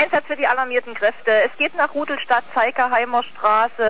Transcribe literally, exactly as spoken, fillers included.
Einsatz für die alarmierten Kräfte. Es geht nach Rudolstadt, Zeigerheimer Straße.